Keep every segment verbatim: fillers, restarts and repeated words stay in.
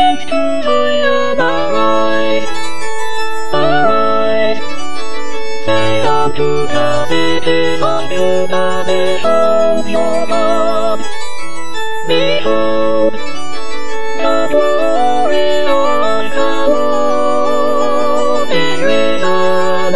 tidings to Zion, arise, arise. Say unto the cities of Judah, behold your God. Behold, the glory of the Lord is risen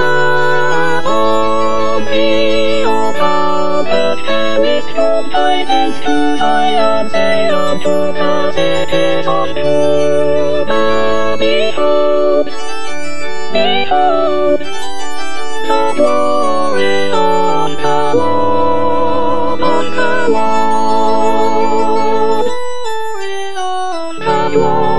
upon thee, O thou that carest home tidings to Zion. Say unto the cities of Judah, behold, behold, the glory of the Lord, of the Lord, glory of the Lord.